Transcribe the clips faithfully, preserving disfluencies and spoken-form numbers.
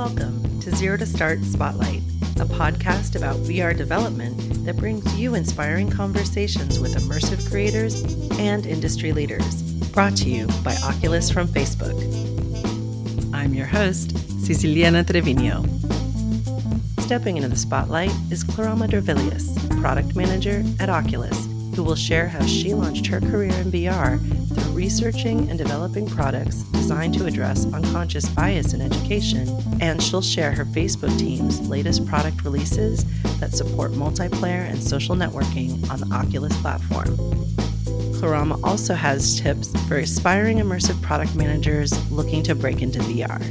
Welcome to Zero to Start Spotlight, a podcast about V R development that brings you inspiring conversations with immersive creators and industry leaders. Brought to you by Oculus from Facebook. I'm your host, Ceciliana Trevino. Stepping into the spotlight is Clarama Dervilius, product manager at Oculus, who will share how she launched her career in V R through researching and developing products designed to address unconscious bias in education, and she'll share her Facebook team's latest product releases that support multiplayer and social networking on the Oculus platform. Clarama also has tips for aspiring immersive product managers looking to break into V R.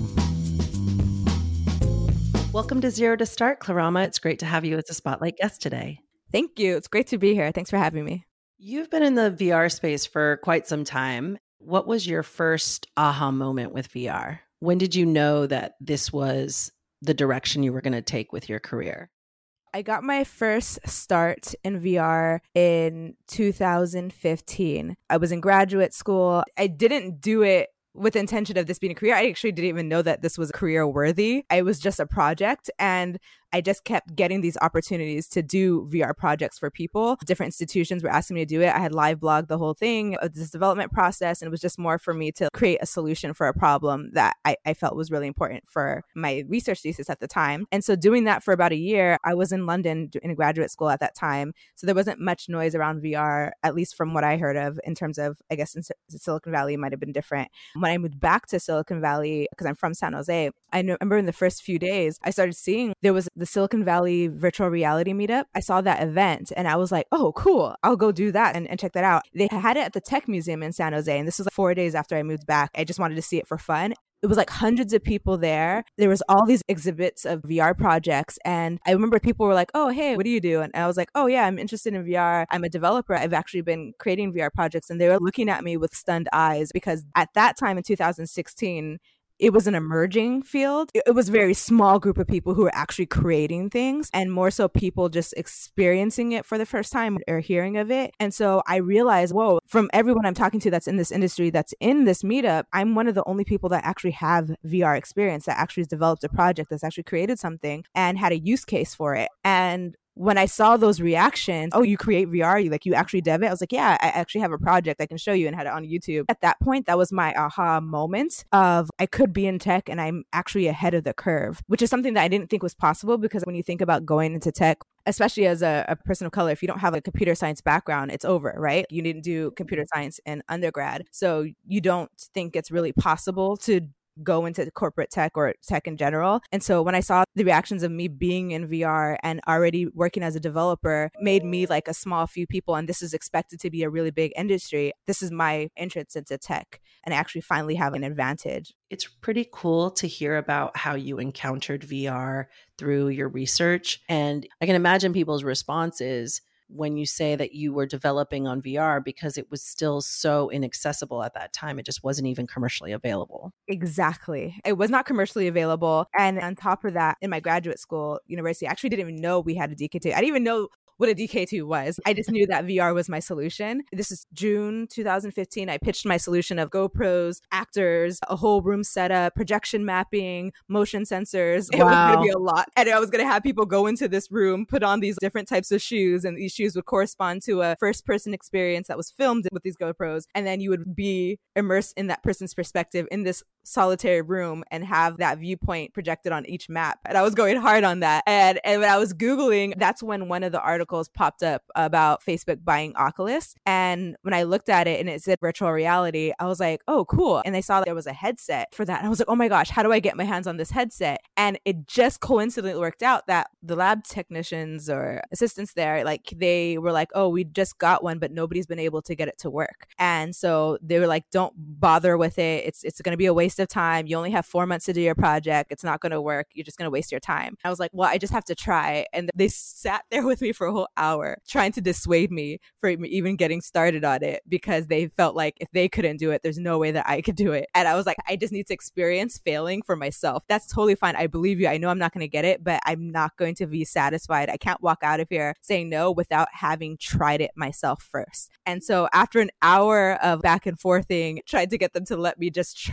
Welcome to Zero to Start, Clarama. It's great to have you as a Spotlight guest today. Thank you. It's great to be here. Thanks for having me. You've been in the V R space for quite some time. What was your first aha moment with V R? When did you know that this was the direction you were going to take with your career? I got my first start in V R in two thousand fifteen. I was in graduate school. I didn't do it with the intention of this being a career. I actually didn't even know that this was career worthy. It was just a project, and I just kept getting these opportunities to do V R projects for people. Different institutions were asking me to do it. I had live blogged the whole thing of this development process, and it was just more for me to create a solution for a problem that I, I felt was really important for my research thesis at the time. And so doing that for about a year, I was in London in graduate school at that time. So there wasn't much noise around V R, at least from what I heard of, in terms of, I guess in Silicon Valley, it might have been different. When I moved back to Silicon Valley, because I'm from San Jose, I remember in the first few days, I started seeing there was the Silicon Valley virtual reality meetup. I saw that event and I was like, oh, cool. I'll go do that and, and check that out. They had it at the Tech Museum in San Jose. And this was like four days after I moved back. I just wanted to see it for fun. It was like hundreds of people there. There was all these exhibits of V R projects. And I remember people were like, oh, hey, what do you do? And I was like, oh, yeah, I'm interested in V R. I'm a developer. I've actually been creating V R projects. And they were looking at me with stunned eyes because at that time in two thousand sixteen, it was an emerging field. It was a very small group of people who were actually creating things, and more so people just experiencing it for the first time or hearing of it. And so I realized, whoa, from everyone I'm talking to that's in this industry, that's in this meetup, I'm one of the only people that actually have V R experience, that actually has developed a project, that's actually created something and had a use case for it. And when I saw those reactions, oh, you create V R, you like you actually dev it? I was like, yeah, I actually have a project I can show you, and had it on YouTube. At that point, that was my aha moment of I could be in tech and I'm actually ahead of the curve, which is something that I didn't think was possible, because when you think about going into tech, especially as a, a person of color, if you don't have a computer science background, it's over, right? You didn't do computer science in undergrad. So you don't think it's really possible to go into corporate tech or tech in general. And so when I saw the reactions of me being in V R and already working as a developer made me like a small few people, and this is expected to be a really big industry, this is my entrance into tech, and I actually finally have an advantage. It's pretty cool to hear about how you encountered V R through your research. And I can imagine people's responses when you say that you were developing on V R, because it was still so inaccessible at that time. It just wasn't even commercially available. Exactly. It was not commercially available. And on top of that, in my graduate school, university, I actually didn't even know we had a D K two. I didn't even know what a D K two was. I just knew that V R was my solution. This is June two thousand fifteen. I pitched my solution of GoPros, actors, a whole room setup, projection mapping, motion sensors. It Wow. was going to be a lot. And I was going to have people go into this room, put on these different types of shoes, and these shoes would correspond to a first person experience that was filmed with these GoPros. And then you would be immersed in that person's perspective in this solitary room and have that viewpoint projected on each map. And I was going hard on that. And, and when I was Googling, that's when one of the articles popped up about Facebook buying Oculus. And when I looked at it and it said virtual reality, I was like, oh, cool. And I saw there was a headset for that. And I was like, oh my gosh, how do I get my hands on this headset? And it just coincidentally worked out that the lab technicians or assistants there, like they were like, oh, we just got one, but nobody's been able to get it to work. And so they were like, don't bother with it. It's, it's going to be a waste of time. You only have four months to do your project. It's not going to work. You're just going to waste your time. I was like, well, I just have to try. And they sat there with me for a whole hour trying to dissuade me from even getting started on it, because they felt like if they couldn't do it, there's no way that I could do it. And I was like, I just need to experience failing for myself. That's totally fine. I believe you. I know I'm not going to get it, but I'm not going to be satisfied. I can't walk out of here saying no without having tried it myself first. And so after an hour of back and forthing, tried to get them to let me just try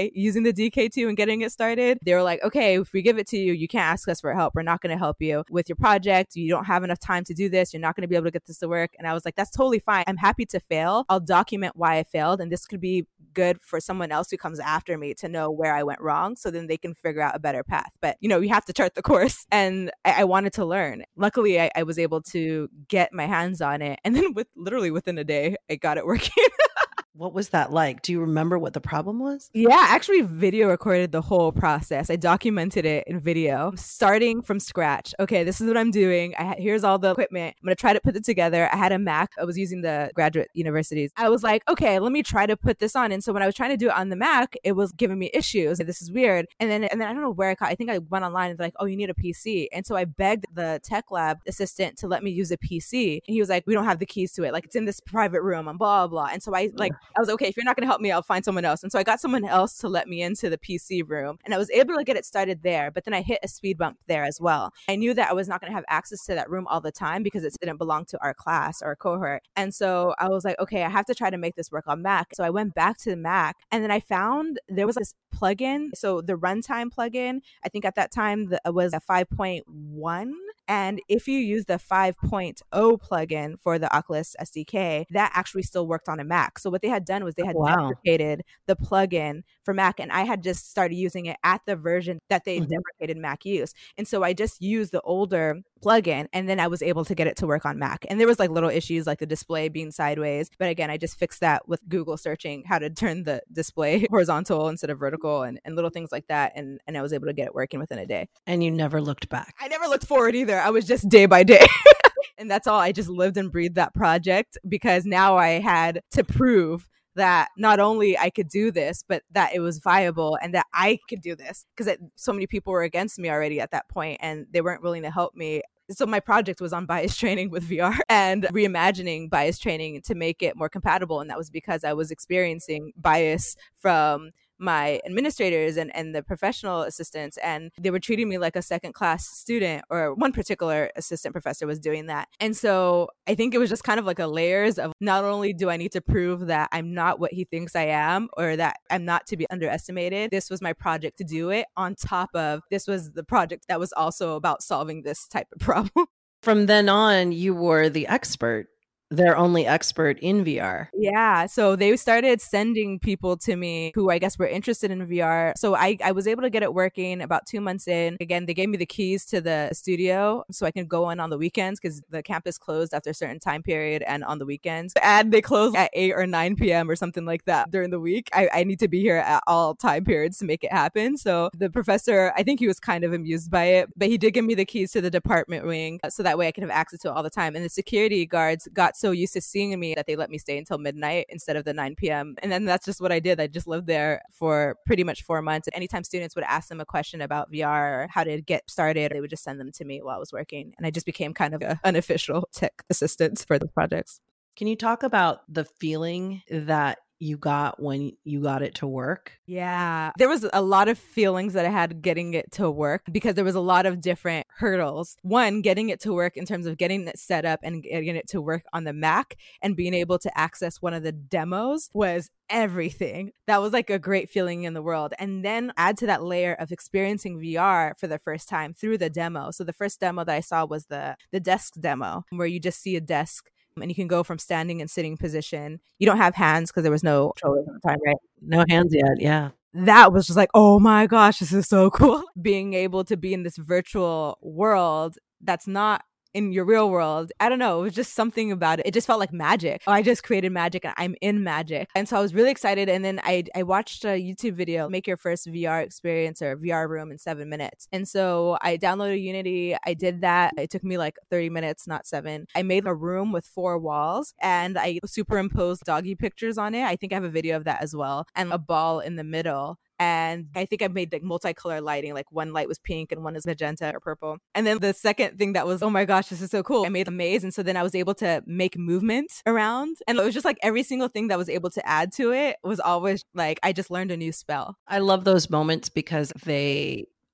day using the D K two and getting it started. They were like, okay, if we give it to you, you can't ask us for help. We're not going to help you with your project. You don't have enough time to do this. You're not going to be able to get this to work. And I was like, that's totally fine. I'm happy to fail. I'll document why I failed. And this could be good for someone else who comes after me to know where I went wrong, so then they can figure out a better path. But, you know, you have to chart the course. And I, I wanted to learn. Luckily, I, I was able to get my hands on it. And then with literally within a day, I got it working. What was that like? Do you remember what the problem was? Yeah, I actually video recorded the whole process. I documented it in video, starting from scratch. Okay, this is what I'm doing. I ha- here's all the equipment. I'm going to try to put it together. I had a Mac. I was using the graduate universities. I was like, okay, let me try to put this on. And so when I was trying to do it on the Mac, it was giving me issues. This is weird. And then and then I don't know where I got, I think I went online and they're like, oh, you need a P C. And so I begged the tech lab assistant to let me use a P C. And he was like, we don't have the keys to it. Like, it's in this private room and blah, blah, blah. And so I like, I was okay, if you're not going to help me, I'll find someone else. And so I got someone else to let me into the P C room, and I was able to get it started there. But then I hit a speed bump there as well. I knew that I was not going to have access to that room all the time because it didn't belong to our class or our cohort. And so I was like, okay, I have to try to make this work on Mac. So I went back to the Mac, and then I found there was this plugin. So the runtime plugin, I think at that time the, it was a five point one. And if you use the five point oh plugin for the Oculus S D K, that actually still worked on a Mac. So what they had done was they had Wow. deprecated the plugin for Mac, and I had just started using it at the version that they mm-hmm. deprecated Mac use. And so I just used the older plugin, and then I was able to get it to work on Mac. And there was like little issues like the display being sideways. But again, I just fixed that with Google searching how to turn the display horizontal instead of vertical, and, and little things like that. And, and I was able to get it working within a day. And you never looked back. I never looked forward either. I was just day by day. And that's all. I just lived and breathed that project because now I had to prove that not only I could do this, but that it was viable and that I could do this, because so many people were against me already at that point and they weren't willing to help me. So my project was on bias training with V R and reimagining bias training to make it more compatible. And that was because I was experiencing bias from my administrators and, and the professional assistants, and they were treating me like a second class student, or one particular assistant professor was doing that. And so I think it was just kind of like a layers of not only do I need to prove that I'm not what he thinks I am, or that I'm not to be underestimated, this was my project to do it, on top of this was the project that was also about solving this type of problem. From then on, you were the expert. Their only expert in V R. Yeah. So they started sending people to me who I guess were interested in V R. So I, I was able to get it working about two months in. Again, they gave me the keys to the studio so I can go in on the weekends because the campus closed after a certain time period and on the weekends. And they closed at eight or nine p.m. or something like that during the week. I, I need to be here at all time periods to make it happen. So the professor, I think he was kind of amused by it, but he did give me the keys to the department wing so that way I can have access to it all the time. And the security guards got so used to seeing me that they let me stay until midnight instead of the nine p.m. And then that's just what I did. I just lived there for pretty much four months. Anytime students would ask them a question about V R or how to get started, they would just send them to me while I was working. And I just became kind of an unofficial tech assistant for the projects. Can you talk about the feeling that you got when you got it to work? Yeah, there was a lot of feelings that I had getting it to work because there was a lot of different hurdles. One, getting it to work in terms of getting it set up and getting it to work on the Mac and being able to access one of the demos was everything. That was like a great feeling in the world. And then add to that layer of experiencing V R for the first time through the demo. So the first demo that I saw was the the desk demo, where you just see a desk and you can go from standing and sitting position. You don't have hands because there was no controllers at the time, right? No hands yet, yeah. That was just like, oh my gosh, this is so cool. Being able to be in this virtual world that's not in your real world. I don't know. It was just something about it. It just felt like magic. Oh, I just created magic and I'm in magic. And so I was really excited. And then I, I watched a YouTube video, Make Your First V R Experience or V R Room in seven minutes. And so I downloaded Unity. I did that. It took me like thirty minutes, not seven. I made a room with four walls and I superimposed doggy pictures on it. I think I have a video of that as well. And a ball in the middle. And I think I made like multicolor lighting, like one light was pink and one is magenta or purple. And then the second thing that was, oh my gosh, this is so cool. I made a maze. And so then I was able to make movement around. And it was just like every single thing that was able to add to it was always like, I just learned a new spell. I love those moments because they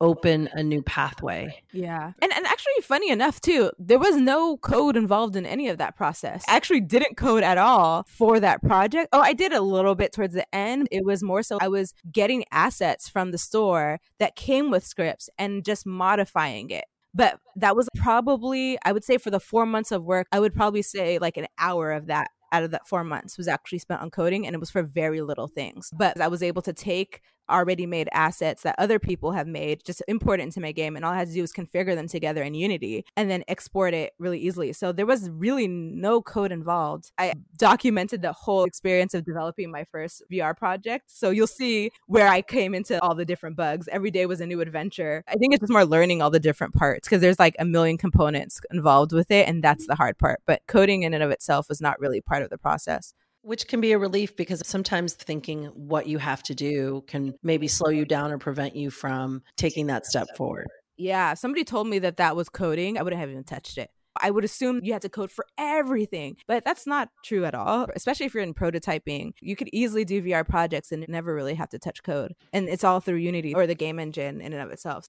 open a new pathway. Yeah. And and actually, funny enough, too, there was no code involved in any of that process. I actually didn't code at all for that project. Oh, I did a little bit towards the end. It was more so I was getting assets from the store that came with scripts and just modifying it. But that was probably, I would say for the four months of work, I would probably say like an hour of that out of that four months was actually spent on coding, and it was for very little things. But I was able to take already made assets that other people have made, just import it into my game, and all I had to do was configure them together in Unity and then export it really easily. So there was really no code involved. I documented the whole experience of developing my first V R project. So you'll see where I came into all the different bugs. Every day was a new adventure. I think it's just more learning all the different parts because there's like a million components involved with it, and that's the hard part. But coding in and of itself was not really part of the process. Which can be a relief because sometimes thinking what you have to do can maybe slow you down or prevent you from taking that step forward. Yeah, if somebody told me that that was coding, I wouldn't have even touched it. I would assume you had to code for everything, but that's not true at all. Especially if you're in prototyping, you could easily do V R projects and never really have to touch code. And it's all through Unity or the game engine in and of itself.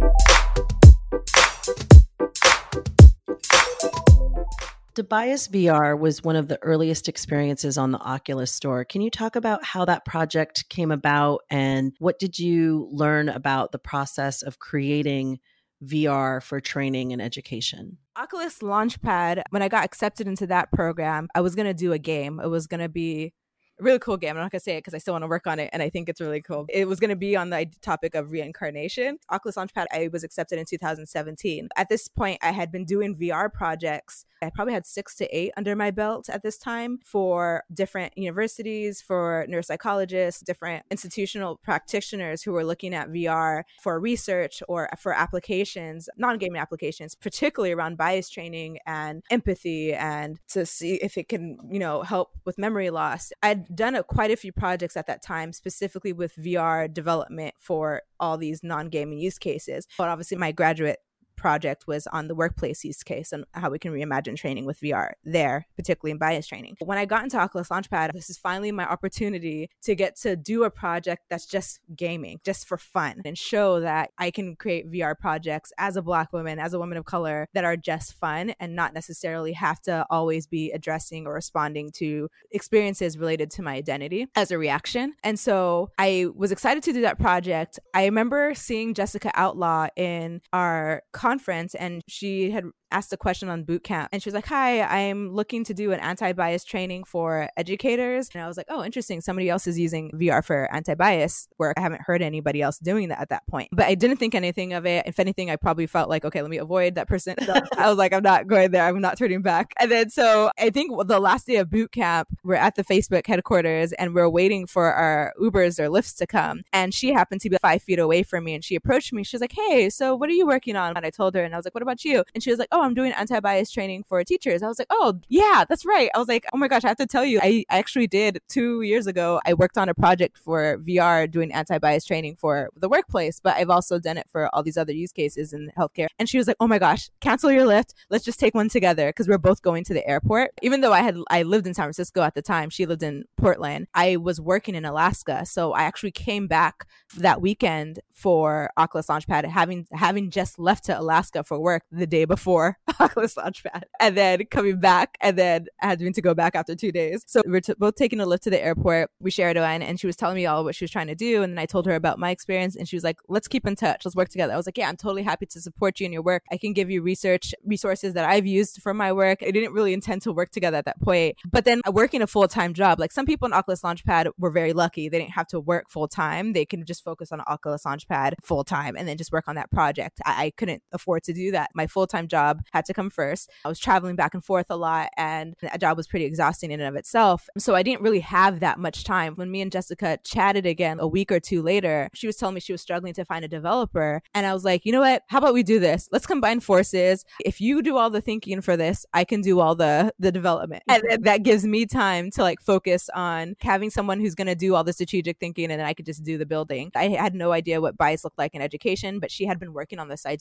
Tobias V R was one of the earliest experiences on the Oculus Store. Can you talk about how that project came about and what did you learn about the process of creating V R for training and education? Oculus Launchpad, when I got accepted into that program, I was going to do a game. It was going to be a really cool game. I'm not going to say it because I still want to work on it, and I think it's really cool. It was going to be on the topic of reincarnation. Oculus Launchpad, I was accepted in two thousand seventeen. At this point, I had been doing V R projects. I probably had six to eight under my belt at this time for different universities, for neuropsychologists, different institutional practitioners who were looking at V R for research or for applications, non-gaming applications, particularly around bias training and empathy, and to see if it can, you know, help with memory loss. I'd done a, quite a few projects at that time, specifically with V R development for all these non-gaming use cases. But obviously my graduate project was on the workplace use case and how we can reimagine training with V R there, particularly in bias training. When I got into Oculus Launchpad, this is finally my opportunity to get to do a project that's just gaming, just for fun, and show that I can create V R projects as a Black woman, as a woman of color, that are just fun and not necessarily have to always be addressing or responding to experiences related to my identity as a reaction. And so I was excited to do that project. I remember seeing Jessica Outlaw in our conference, and she had asked a question on boot camp, and she was like, hi, I'm looking to do an anti-bias training for educators. And I was like, oh, interesting, somebody else is using V R for anti-bias work. I haven't heard anybody else doing that at that point, but I didn't think anything of it. If anything, I probably felt like, okay, let me avoid that person. So I was like, I'm not going there, I'm not turning back. And then so I think the last day of boot camp, we're at the Facebook headquarters and we're waiting for our Ubers or Lyfts to come, and she happened to be five feet away from me, and she approached me. She was like, hey, so what are you working on? And I told her, and I was like, what about you? And she was like, oh, I'm doing anti-bias training for teachers. I was like, oh yeah, that's right. I was like, oh my gosh, I have to tell you, I actually did two years ago, I worked on a project for V R doing anti-bias training for the workplace, but I've also done it for all these other use cases in healthcare. And she was like, oh my gosh, cancel your Lyft. Let's just take one together, because we're both going to the airport. Even though I had, I lived in San Francisco at the time, she lived in Portland, I was working in Alaska. So I actually came back that weekend for Oculus Launchpad, having, having just left to Alaska for work the day before Oculus Launchpad, and then coming back, and then having to go back after two days. So we were t- both taking a Lyft to the airport. We shared one, and she was telling me all what she was trying to do, and then I told her about my experience, and she was like, let's keep in touch, let's work together. I was like, yeah, I'm totally happy to support you in your work. I can give you research resources that I've used for my work. I didn't really intend to work together at that point, but then working a full-time job, like some people in Oculus Launchpad were very lucky. They didn't have to work full-time. They can just focus on Oculus Launchpad full-time and then just work on that project. I, I couldn't afford to do that. My full-time job had to come first. I was traveling back and forth a lot, and that job was pretty exhausting in and of itself. So I didn't really have that much time. When me and Jessica chatted again a week or two later, she was telling me she was struggling to find a developer. And I was like, you know what? How about we do this? Let's combine forces. If you do all the thinking for this, I can do all the, the development. And then that gives me time to like focus on having someone who's going to do all the strategic thinking, and then I could just do the building. I had no idea what bias looked like in education, but she had been working on this idea at least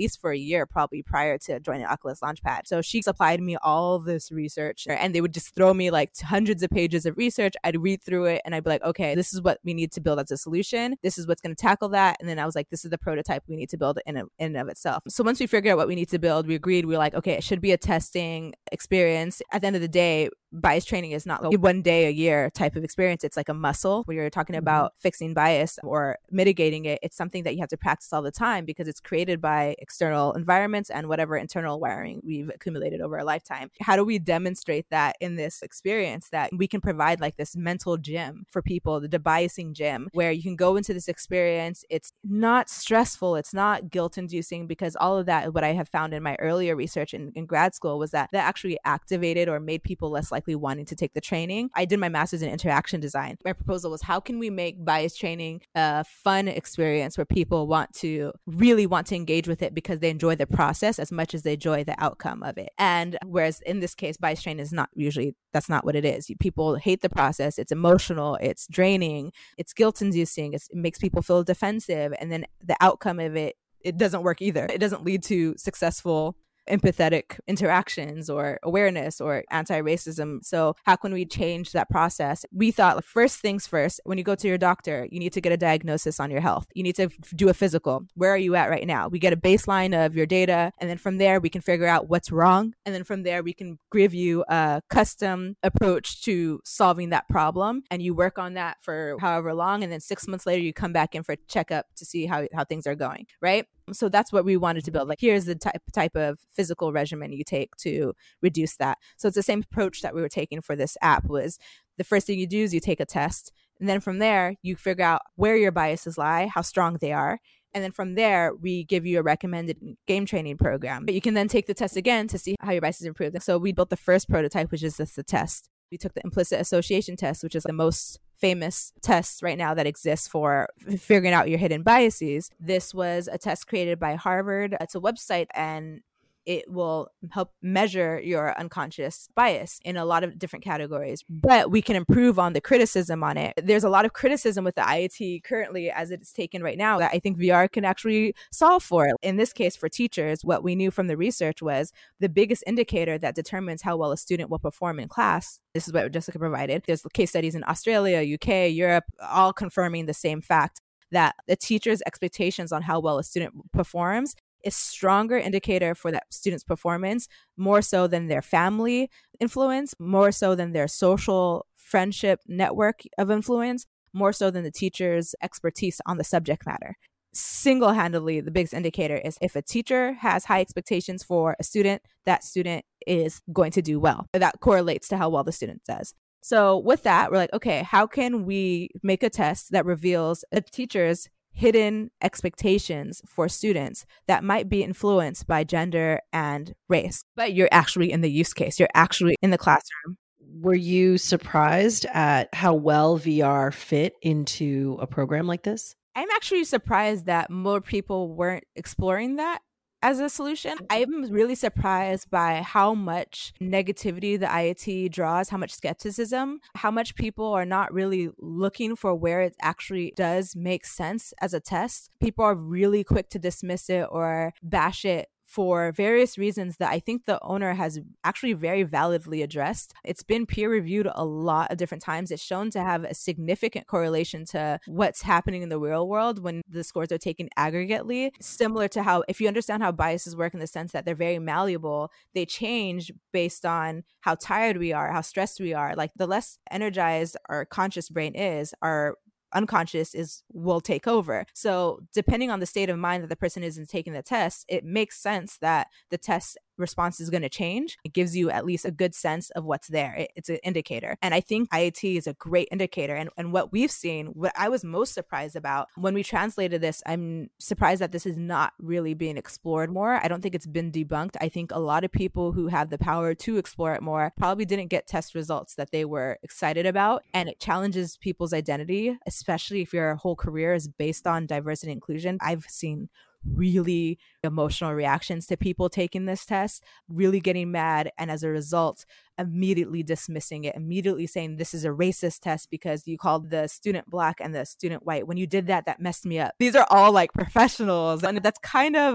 least for a year, probably prior to joining Oculus Launchpad. So she supplied me all of this research, and they would just throw me like hundreds of pages of research. I'd read through it and I'd be like, okay, this is what we need to build as a solution. This is what's going to tackle that. And then I was like, this is the prototype we need to build in, a, in and of itself. So once we figured out what we need to build, we agreed, we were like, okay, it should be a testing experience. At the end of the day, bias training is not like one day a year type of experience. It's like a muscle. When you're talking about fixing bias or mitigating it, it's something that you have to practice all the time because it's created by external environments and whatever internal wiring we've accumulated over a lifetime. How do we demonstrate that in this experience, that we can provide like this mental gym for people, the debiasing gym, where you can go into this experience. It's not stressful. It's not guilt inducing, because all of that, what I have found in my earlier research in, in grad school, was that that actually activated or made people less likely wanting to take the training. I did my master's in interaction design. My proposal was, how can we make bias training a fun experience where people want to really want to engage with it because they enjoy the process as much as they enjoy the outcome of it. And whereas in this case, bias training is not usually, that's not what it is. People hate the process. It's emotional. It's draining. It's guilt inducing. It makes people feel defensive. And then the outcome of it, it doesn't work either. It doesn't lead to successful empathetic interactions or awareness or anti-racism. So how can we change that process? We thought, like, first things first, when you go to your doctor, you need to get a diagnosis on your health. You need to f- do a physical. Where are you at right now? We get a baseline of your data. And then from there, we can figure out what's wrong. And then from there, we can give you a custom approach to solving that problem. And you work on that for however long. And then six months later, you come back in for a checkup to see how, how things are going, right? So that's what we wanted to build. Like, here's the type type of physical regimen you take to reduce that. So it's the same approach that we were taking for this app. Was the first thing you do is you take a test. And then from there, you figure out where your biases lie, how strong they are. And then from there, we give you a recommended game training program. But you can then take the test again to see how your biases improved. So we built the first prototype, which is just the test. We took the implicit association test, which is the most famous test right now that exists for f- figuring out your hidden biases. This was a test created by Harvard. It's a website, and it will help measure your unconscious bias in a lot of different categories. But we can improve on the criticism on it. There's a lot of criticism with the I A T currently as it's taken right now that I think V R can actually solve for. In this case, for teachers, what we knew from the research was the biggest indicator that determines how well a student will perform in class. This is what Jessica provided. There's case studies in Australia, U K, Europe, all confirming the same fact, that the teacher's expectations on how well a student performs is stronger indicator for that student's performance, more so than their family influence, more so than their social friendship network of influence, more so than the teacher's expertise on the subject matter. Single-handedly, the biggest indicator is if a teacher has high expectations for a student, that student is going to do well. That correlates to how well the student does. So with that, we're like, okay, how can we make a test that reveals a teacher's hidden expectations for students that might be influenced by gender and race, but you're actually in the use case, you're actually in the classroom. Were you surprised at how well V R fit into a program like this? I'm actually surprised that more people weren't exploring that as a solution. I'm really surprised by how much negativity the I A T draws, how much skepticism, how much people are not really looking for where it actually does make sense as a test. People are really quick to dismiss it or bash it for various reasons that I think the owner has actually very validly addressed. It's been peer reviewed a lot of different times. It's shown to have a significant correlation to what's happening in the real world when the scores are taken aggregately. Similar to how, if you understand how biases work in the sense that they're very malleable, they change based on how tired we are, how stressed we are. Like, the less energized our conscious brain is, our unconscious is will take over. So depending on the state of mind that the person is in taking the test, it makes sense that the test response is going to change. It gives you at least a good sense of what's there. It, it's an indicator. And I think I A T is a great indicator. And, and what we've seen, what I was most surprised about when we translated this, I'm surprised that this is not really being explored more. I don't think it's been debunked. I think a lot of people who have the power to explore it more probably didn't get test results that they were excited about. And it challenges people's identity, especially if your whole career is based on diversity and inclusion. I've seen really emotional reactions to people taking this test, really getting mad, and as a result, immediately dismissing it, immediately saying this is a racist test because you called the student Black and the student white. When you did that, that messed me up. These are all like professionals, and that's kind of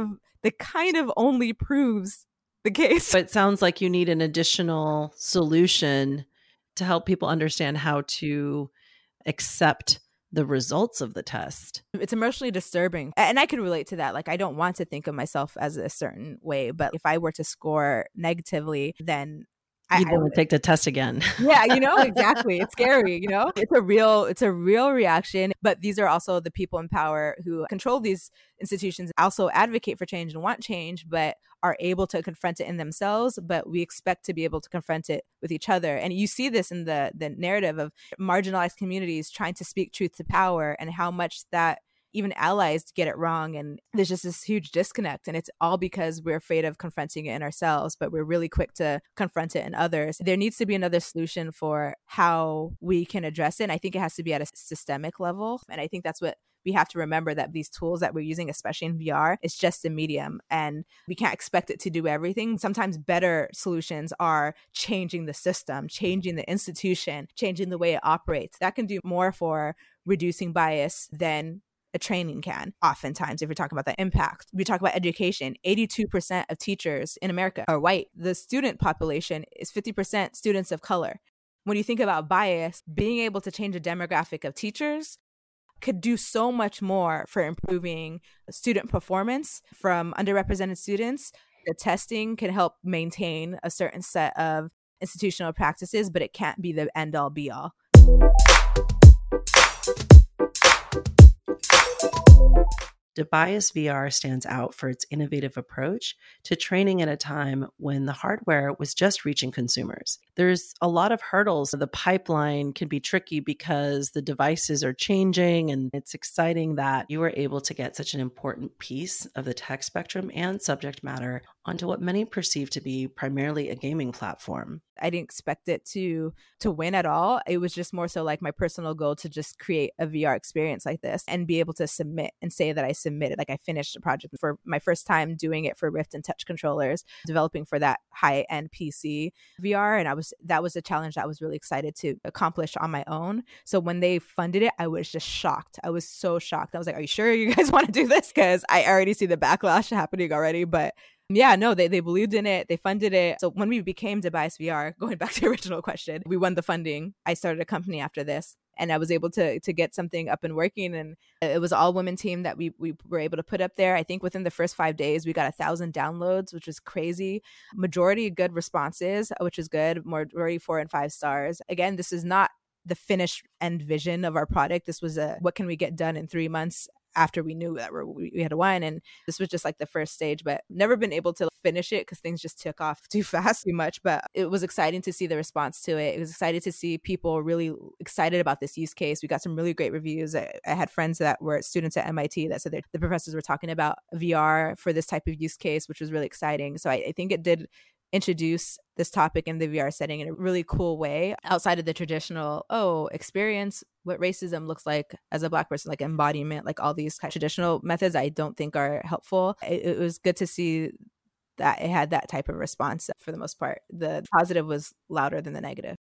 that kind of only proves the case. But it sounds like you need an additional solution to help people understand how to accept the results of the test. It's emotionally disturbing. And I can relate to that. Like, I don't want to think of myself as a certain way, but if I were to score negatively, then You'd want to take the test again. Yeah, you know, exactly. It's scary, you know? It's a real, it's a real reaction. But these are also the people in power who control these institutions, also advocate for change and want change, but are able to confront it in themselves. But we expect to be able to confront it with each other. And you see this in the the narrative of marginalized communities trying to speak truth to power, and how much that even allies get it wrong. And there's just this huge disconnect. And it's all because we're afraid of confronting it in ourselves, but we're really quick to confront it in others. There needs to be another solution for how we can address it. And I think it has to be at a systemic level. And I think that's what we have to remember, that these tools that we're using, especially in V R, it's just a medium, and we can't expect it to do everything. Sometimes better solutions are changing the system, changing the institution, changing the way it operates. That can do more for reducing bias than a training can. Oftentimes, if you're talking about the impact, we talk about education. eighty-two percent of teachers in America are white. The student population is fifty percent students of color. When you think about bias, being able to change the demographic of teachers could do so much more for improving student performance from underrepresented students. The testing can help maintain a certain set of institutional practices, but it can't be the end all be all. Debias V R stands out for its innovative approach to training at a time when the hardware was just reaching consumers. There's a lot of hurdles. The pipeline can be tricky because the devices are changing, and it's exciting that you were able to get such an important piece of the tech spectrum and subject matter onto what many perceive to be primarily a gaming platform. I didn't expect it to to win at all. It was just more so like my personal goal to just create a V R experience like this and be able to submit and say that I submitted. Like, I finished a project for my first time doing it for Rift and touch controllers, developing for that high-end P C V R. And I was that was a challenge that I was really excited to accomplish on my own. So when they funded it, I was just shocked. I was so shocked. I was like, are you sure you guys want to do this? Because I already see the backlash happening already. But yeah, no, they, they believed in it. They funded it. So when we became Debias V R, going back to the original question, we won the funding. I started a company after this, and I was able to to get something up and working. And it was an all women team that we we were able to put up there. I think within the first five days, we got a thousand downloads, which was crazy. Majority good responses, which is good. Majority four and five stars. Again, this is not the finished end vision of our product. This was a what can we get done in three months after we knew that we we had won. And this was just like the first stage, but never been able to finish it because things just took off too fast, too much. But it was exciting to see the response to it. It was exciting to see people really excited about this use case. We got some really great reviews. I, I had friends that were students at M I T that said the professors were talking about V R for this type of use case, which was really exciting. So I, I think it did introduce this topic in the V R setting in a really cool way outside of the traditional, oh, experience what racism looks like as a Black person, like embodiment, like all these kind of traditional methods I don't think are helpful. It, it was good to see that it had that type of response for the most part. The positive was louder than the negative.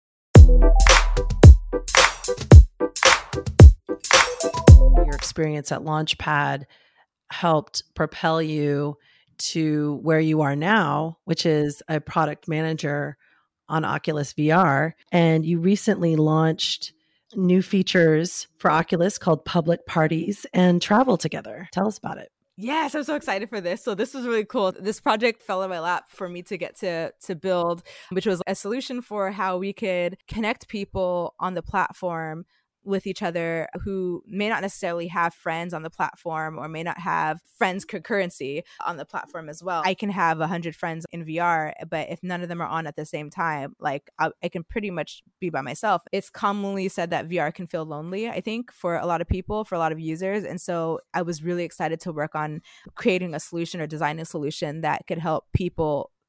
Your experience at Launchpad helped propel you to where you are now, which is a product manager on Oculus V R. And you recently launched new features for Oculus called Public Parties and Travel Together. Tell us about it. Yes, I'm so excited for this. So this was really cool. This project fell in my lap for me to get to to build, which was a solution for how we could connect people on the platform with each other who may not necessarily have friends on the platform or may not have friends concurrency on the platform as well. I can have a hundred friends in V R, but if none of them are on at the same time, like I, I can pretty much be by myself. It's commonly said that V R can feel lonely, I think, for a lot of people, for a lot of users. And so I was really excited to work on creating a solution or designing a solution that could help people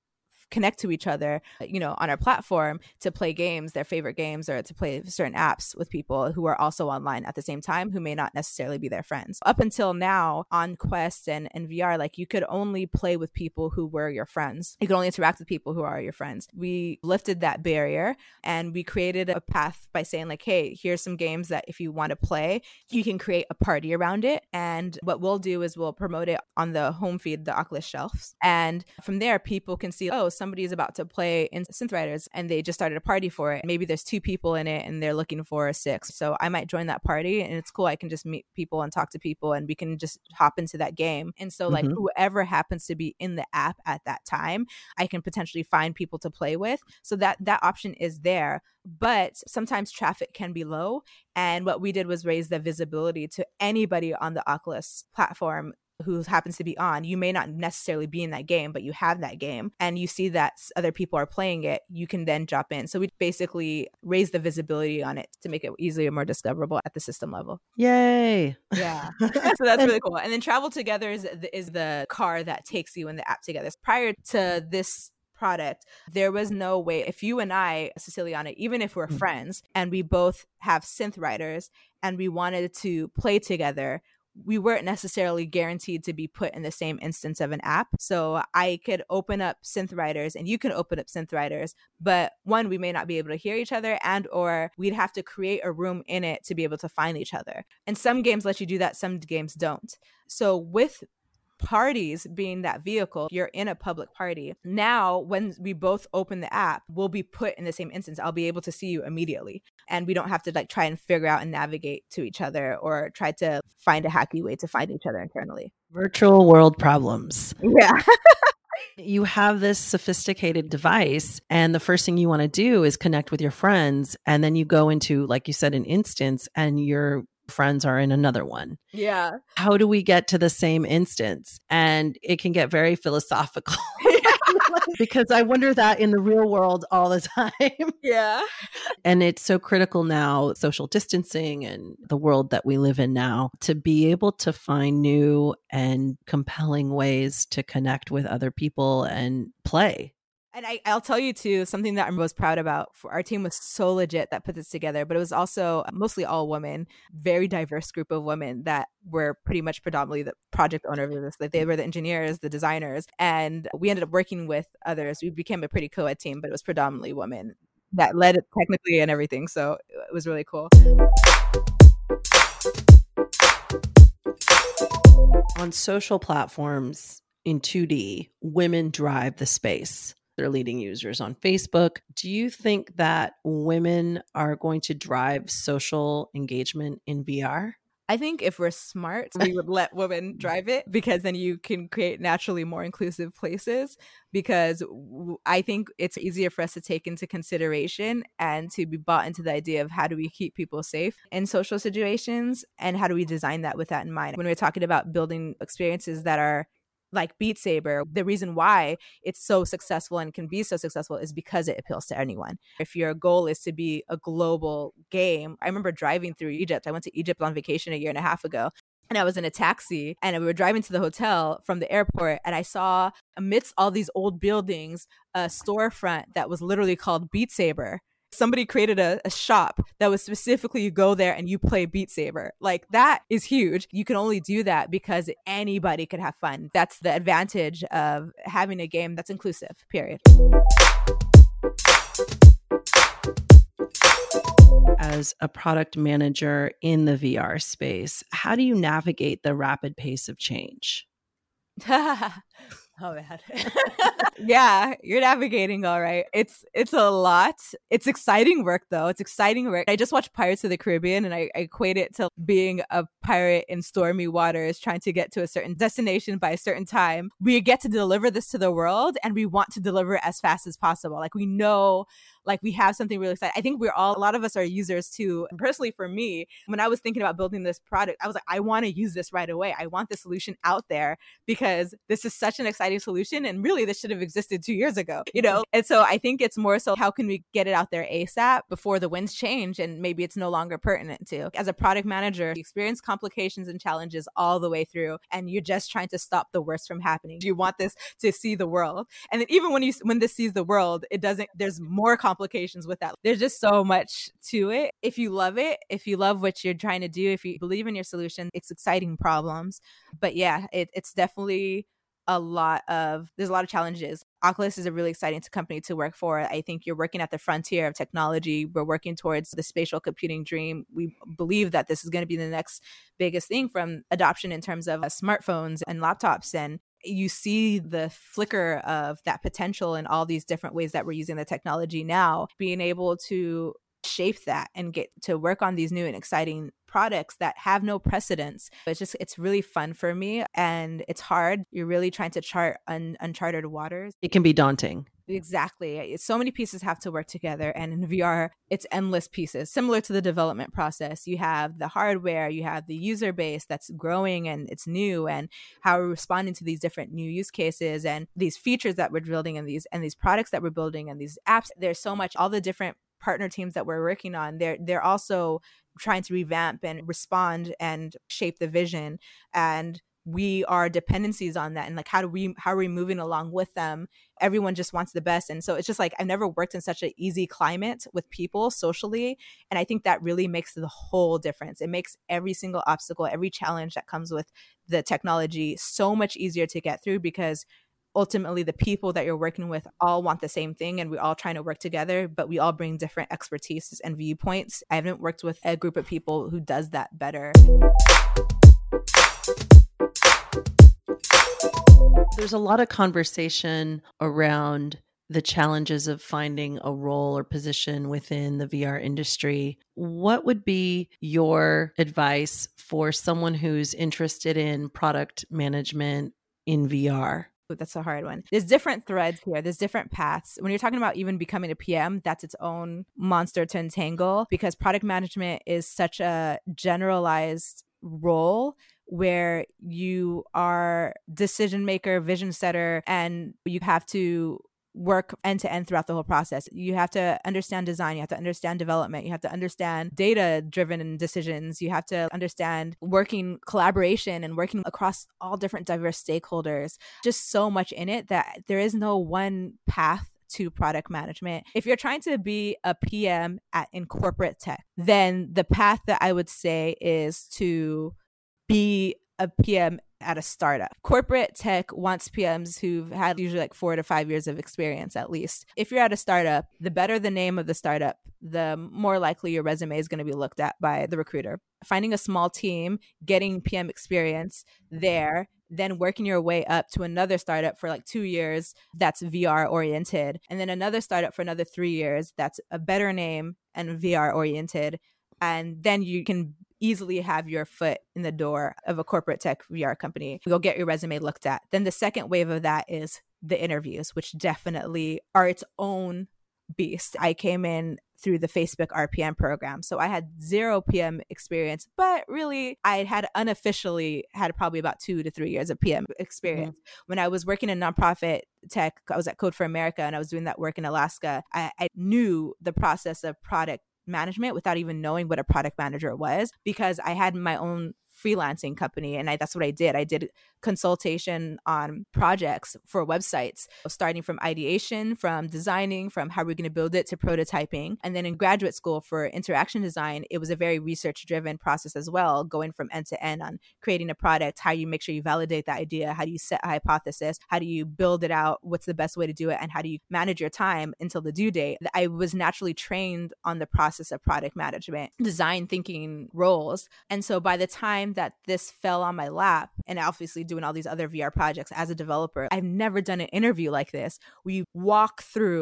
connect to each other, you know, on our platform to play games, their favorite games, or to play certain apps with people who are also online at the same time, who may not necessarily be their friends. Up until now on Quest and, and V R, like you could only play with people who were your friends. You could only interact with people who are your friends. We lifted that barrier and we created a path by saying like, hey, here's some games that if you want to play, you can create a party around it. And what we'll do is we'll promote it on the home feed, the Oculus shelves. And from there, people can see, oh, somebody's about to play in Synth Riders and they just started a party for it. Maybe there's two people in it and they're looking for a six. So I might join that party and it's cool. I can just meet people and talk to people and we can just hop into that game. And so like mm-hmm. whoever happens to be in the app at that time, I can potentially find people to play with. So that that option is there. But sometimes traffic can be low. And what we did was raise the visibility to anybody on the Oculus platform who happens to be on. You may not necessarily be in that game, but you have that game and you see that other people are playing it, you can then drop in. So we basically raise the visibility on it to make it easier, more discoverable at the system level. Yay. Yeah. So that's really cool. And then Travel Together is, is the car that takes you in the app together. Prior to this product, there was no way, if you and I, Ceciliana, even if we're mm-hmm. friends and we both have Synth Riders and we wanted to play together, we weren't necessarily guaranteed to be put in the same instance of an app. So I could open up Synth Riders and you can open up Synth Riders, but one, we may not be able to hear each other and or we'd have to create a room in it to be able to find each other. And some games let you do that, some games don't. So with parties being that vehicle, you're in a public party. Now, when we both open the app, we'll be put in the same instance. I'll be able to see you immediately. And we don't have to like try and figure out and navigate to each other or try to find a hacky way to find each other internally. Virtual world problems. Yeah. You have this sophisticated device and the first thing you want to do is connect with your friends. And then you go into, like you said, an instance and you're friends are in another one. Yeah. How do we get to the same instance? And it can get very philosophical because I wonder that in the real world all the time. Yeah. And it's so critical now, social distancing and the world that we live in now, to be able to find new and compelling ways to connect with other people and play. And I, I'll tell you too, something that I'm most proud about. For our team was so legit that put this together, but it was also mostly all women, very diverse group of women that were pretty much predominantly the project owners of this. Like they were the engineers, the designers, and we ended up working with others. We became a pretty co-ed team, but it was predominantly women that led it technically and everything. So it was really cool. On social platforms in two D, women drive the space. They're leading users on Facebook. Do you think that women are going to drive social engagement in V R? I think if we're smart, we would let women drive it because then you can create naturally more inclusive places. Because I think it's easier for us to take into consideration and to be bought into the idea of how do we keep people safe in social situations and how do we design that with that in mind. When we're talking about building experiences that are like Beat Saber, the reason why it's so successful and can be so successful is because it appeals to anyone. If your goal is to be a global game, I remember driving through Egypt. I went to Egypt on vacation a year and a half ago. And I was in a taxi and we were driving to the hotel from the airport. And I saw amidst all these old buildings, a storefront that was literally called Beat Saber. Somebody created a, a shop that was specifically you go there and you play Beat Saber. Like that is huge. You can only do that because anybody could have fun. That's the advantage of having a game that's inclusive, period. As a product manager in the V R space, how do you navigate the rapid pace of change? Oh man. Yeah, you're navigating all right. It's it's a lot. It's exciting work though. It's exciting work. I just watched Pirates of the Caribbean and I, I equate it to being a pirate in stormy waters trying to get to a certain destination by a certain time. We get to deliver this to the world and we want to deliver it as fast as possible. Like we know like we have something really exciting. I think we're all, a lot of us are users too. And personally for me, when I was thinking about building this product, I was like, I want to use this right away. I want the solution out there because this is such an exciting solution. And really this should have existed two years ago, you know? And so I think it's more so how can we get it out there ASAP before the winds change and maybe it's no longer pertinent to. As a product manager, you experience complications and challenges all the way through and you're just trying to stop the worst from happening. You want this to see the world. And then even when you when this sees the world, it doesn't, there's more complications with that. There's just so much to it. If you love it, if you love what you're trying to do, if you believe in your solution, it's exciting problems. But yeah, it, it's definitely a lot of, there's a lot of challenges. Oculus is a really exciting company to work for. I think you're working at the frontier of technology. We're working towards the spatial computing dream. We believe that this is going to be the next biggest thing from adoption in terms of uh, smartphones and laptops. And you see the flicker of that potential in all these different ways that we're using the technology now, being able to shape that and get to work on these new and exciting products that have no precedence. It's just, it's really fun for me and it's hard. You're really trying to chart un- uncharted waters. It can be daunting. Exactly. So many pieces have to work together. And in V R, it's endless pieces. Similar to the development process, you have the hardware, you have the user base that's growing and it's new, and how we're responding to these different new use cases and these features that we're building and these and these products that we're building and these apps. There's so much, all the different partner teams that we're working on, they're they're also trying to revamp and respond and shape the vision. And we are dependencies on that. And like, how do we, how are we moving along with them? Everyone just wants the best. And so it's just like, I've never worked in such an easy climate with people socially. And I think that really makes the whole difference. It makes every single obstacle, every challenge that comes with the technology so much easier to get through, because ultimately the people that you're working with all want the same thing and we're all trying to work together, but we all bring different expertise and viewpoints. I haven't worked with a group of people who does that better. There's a lot of conversation around the challenges of finding a role or position within the V R industry. What would be your advice for someone who's interested in product management in V R? That's a hard one. There's different threads here. There's different paths. When you're talking about even becoming a P M, that's its own monster to entangle, because product management is such a generalized role where you are decision maker, vision setter, and you have to work end to end throughout the whole process. You have to understand design. You have to understand development. You have to understand data driven decisions. You have to understand working collaboration and working across all different diverse stakeholders. Just so much in it that there is no one path to product management. If you're trying to be a P M at in corporate tech, then the path that I would say is to be a P M at a startup. Corporate tech wants P Ms who've had usually like four to five years of experience at least. If you're at a startup, the better the name of the startup, the more likely your resume is going to be looked at by the recruiter. Finding a small team, getting P M experience there, then working your way up to another startup for like two years that's V R oriented, and then another startup for another three years that's a better name and V R oriented. And then you can easily have your foot in the door of a corporate tech V R company. You'll get your resume looked at. Then the second wave of that is the interviews, which definitely are its own beast. I came in through the Facebook R P M program. So I had zero P M experience, but really I had unofficially had probably about two to three years of P M experience. Mm-hmm. When I was working in nonprofit tech, I was at Code for America and I was doing that work in Alaska. I, I knew the process of product management without even knowing what a product manager was, because I had my own freelancing company and I, that's what I did. I did consultation on projects for websites, starting from ideation, from designing, from how we're going to build it to prototyping. And then in graduate school for interaction design, it was a very research driven process as well, going from end to end on creating a product, how you make sure you validate the idea, how do you set a hypothesis, how do you build it out, what's the best way to do it, and how do you manage your time until the due date. I was naturally trained on the process of product management, design thinking roles. And so by the time that this fell on my lap, and obviously doing all these other V R projects as a developer, I've never done an interview like this. We walk through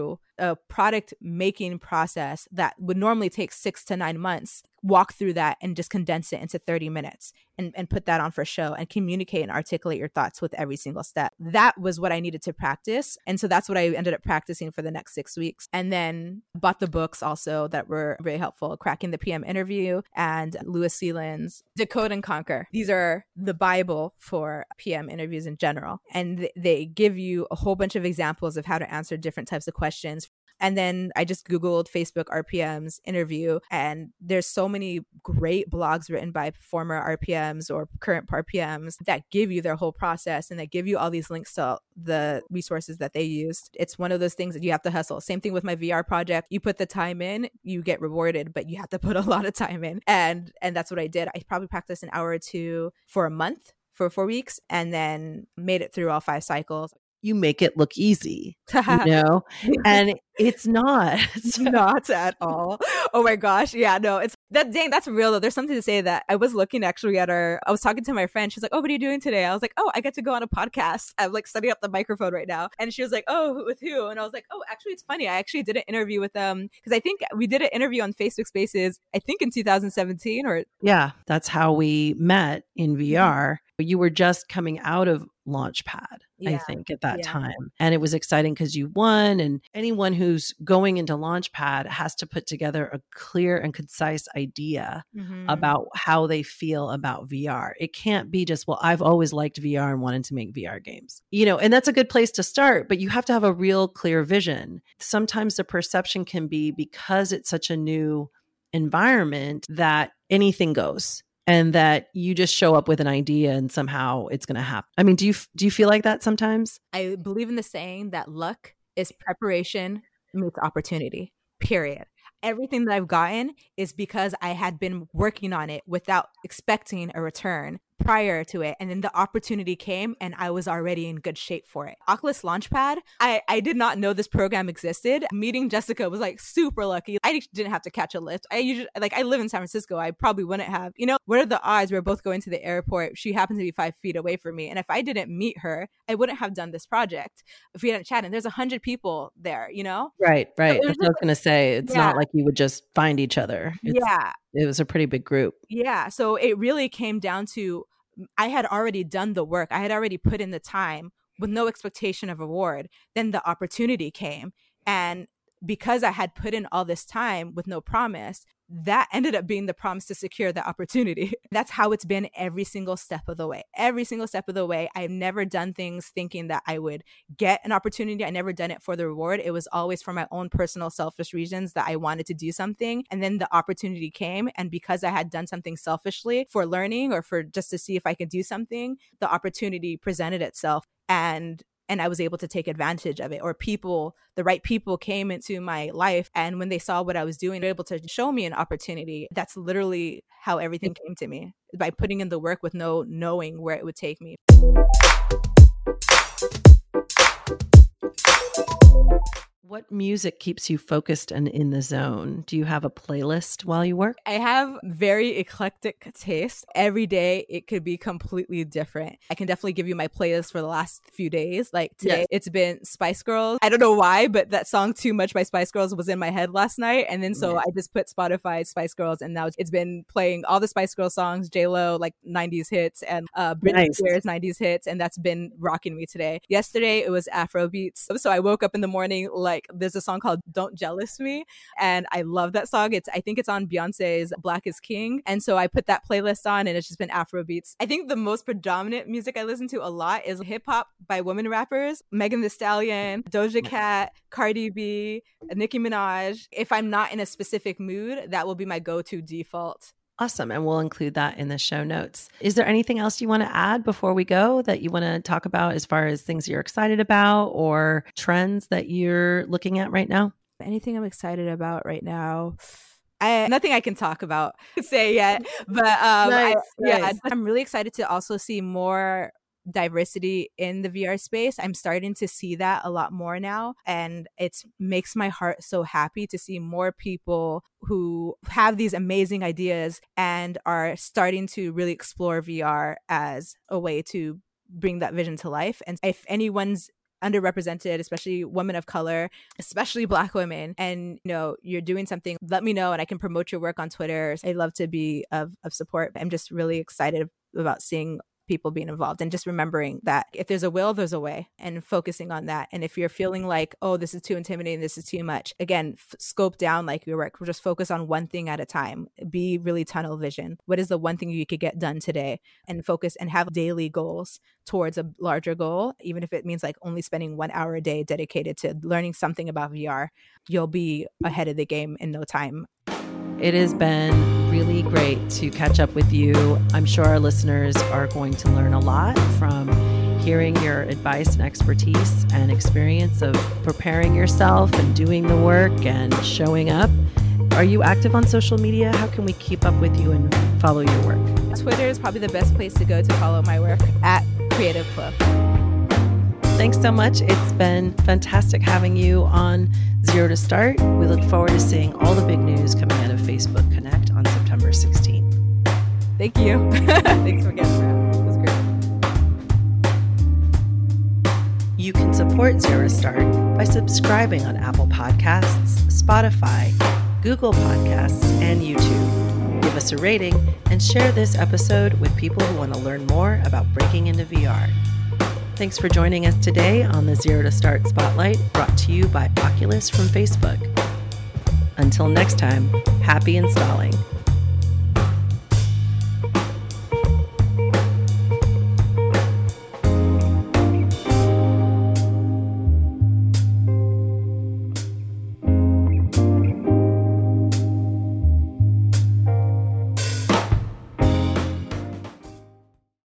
a product making process that would normally take six to nine months, walk through that and just condense it into thirty minutes and, and put that on for show and communicate and articulate your thoughts with every single step. That was what I needed to practice. And so that's what I ended up practicing for the next six weeks. And then bought the books also that were very helpful, Cracking the P M Interview and Louis Sealand's Decode and Conquer. These are the Bible for P M interviews in general. And th- they give you a whole bunch of examples of how to answer different types of questions. And then I just Googled Facebook R P Ms interview, and there's so many great blogs written by former R P Ms or current R P Ms that give you their whole process and that give you all these links to the resources that they used. It's one of those things that you have to hustle. Same thing with my V R project. You put the time in, you get rewarded, but you have to put a lot of time in. And and that's what I did. I probably practiced an hour or two for a month, for four weeks, and then made it through all five cycles. You make it look easy, you know, and it's not. So. Not at all. Oh my gosh. Yeah, no, it's that dang, that's real though. There's something to say that I was looking actually at our, I was talking to my friend. She's like, oh, what are you doing today? I was like, oh, I get to go on a podcast. I'm like setting up the microphone right now. And she was like, oh, with who? And I was like, oh, actually, it's funny. I actually did an interview with them because I think we did an interview on Facebook Spaces, I think in two thousand seventeen or. Yeah, that's how we met in V R. You were just coming out of Launchpad, yeah, I think, at that yeah. time. And it was exciting because you won. And anyone who's going into Launchpad has to put together a clear and concise idea mm-hmm. about how they feel about V R. It can't be just, well, I've always liked V R and wanted to make V R games. You know, and that's a good place to start, but you have to have a real clear vision. Sometimes the perception can be because it's such a new environment that anything goes. And that you just show up with an idea and somehow it's going to happen. I mean, do you do you feel like that sometimes? I believe in the saying that luck is preparation meets opportunity, period. Everything that I've gotten is because I had been working on it without expecting a return prior to it. And then the opportunity came and I was already in good shape for it. Oculus Launchpad, I, I did not know this program existed. Meeting Jessica was like super lucky. I didn't have to catch a lift. I usually, like, I live in San Francisco. I probably wouldn't have, you know, what are the odds? We're both going to the airport. She happens to be five feet away from me. And if I didn't meet her, I wouldn't have done this project if we hadn't chatted. And there's a hundred people there, you know? Right, right. So That's what I was going to say. It's yeah. not like you would just find each other. It's, yeah. It was a pretty big group. Yeah. So it really came down to, I had already done the work. I had already put in the time with no expectation of reward. Then the opportunity came. And because I had put in all this time with no promise, that ended up being the promise to secure the opportunity. That's how it's been every single step of the way. Every single step of the way. I've never done things thinking that I would get an opportunity. I never done it for the reward. It was always for my own personal selfish reasons that I wanted to do something. And then the opportunity came. And because I had done something selfishly for learning or for just to see if I could do something, the opportunity presented itself. And And I was able to take advantage of it, or people, the right people came into my life. And when they saw what I was doing, they were able to show me an opportunity. That's literally how everything came to me, by putting in the work with no knowing where it would take me. What music keeps you focused and in the zone? Do you have a playlist while you work? I have very eclectic taste. Every day it could be completely different. I can definitely give you my playlist for the last few days. Like today, yes. It's been Spice Girls. I don't know why, but that song Too Much by Spice Girls was in my head last night. And then so yeah. I just put Spotify Spice Girls, and now it's been playing all the Spice Girls songs, J-Lo, like nineties hits, and uh, Britney nice. Spears nineties hits. And that's been rocking me today. Yesterday, it was Afro beats. So I woke up in the morning like, there's a song called Don't Jealous Me, and I love that song. It's I think it's on Beyonce's Black is King, and so I put that playlist on, and it's just been Afro beats. I think the most predominant music I listen to a lot is hip hop by women rappers, Megan Thee Stallion, Doja Cat, Cardi B, Nicki Minaj. If I'm not in a specific mood, that will be my go-to default. Awesome. And we'll include that in the show notes. Is there anything else you want to add before we go that you want to talk about as far as things you're excited about or trends that you're looking at right now? Anything I'm excited about right now? I, nothing I can talk about, say yet, but um, nice, I, yeah, nice. I'm really excited to also see more diversity in the V R space. I'm starting to see that a lot more now, and it makes my heart so happy to see more people who have these amazing ideas and are starting to really explore V R as a way to bring that vision to life. And if anyone's underrepresented, especially women of color, especially Black women, and you know, you're doing something, let me know and I can promote your work on Twitter. I'd love to be of, of support. I'm just really excited about seeing people being involved and just remembering that if there's a will, there's a way, and focusing on that. And if you're feeling like, oh, this is too intimidating, this is too much, again, f- scope down like your work. We'll just focus on one thing at a time. Be really tunnel vision. What is the one thing you could get done today? And focus and have daily goals towards a larger goal. Even if it means like only spending one hour a day dedicated to learning something about V R, you'll be ahead of the game in no time. It has been really great to catch up with you. I'm sure our listeners are going to learn a lot from hearing your advice and expertise and experience of preparing yourself and doing the work and showing up. Are you active on social media? How can we keep up with you and follow your work? Twitter is probably the best place to go to follow my work, at Creative Club. Thanks so much. It's been fantastic having you on Zero to Start. We look forward to seeing all the big news coming out of Facebook Connect on September sixteenth. Thank you. Thanks for getting around. It was great. You can support Zero to Start by subscribing on Apple Podcasts, Spotify, Google Podcasts, and YouTube. Give us a rating and share this episode with people who want to learn more about breaking into V R. Thanks for joining us today on the Zero to Start Spotlight, brought to you by Oculus from Facebook. Until next time, happy installing.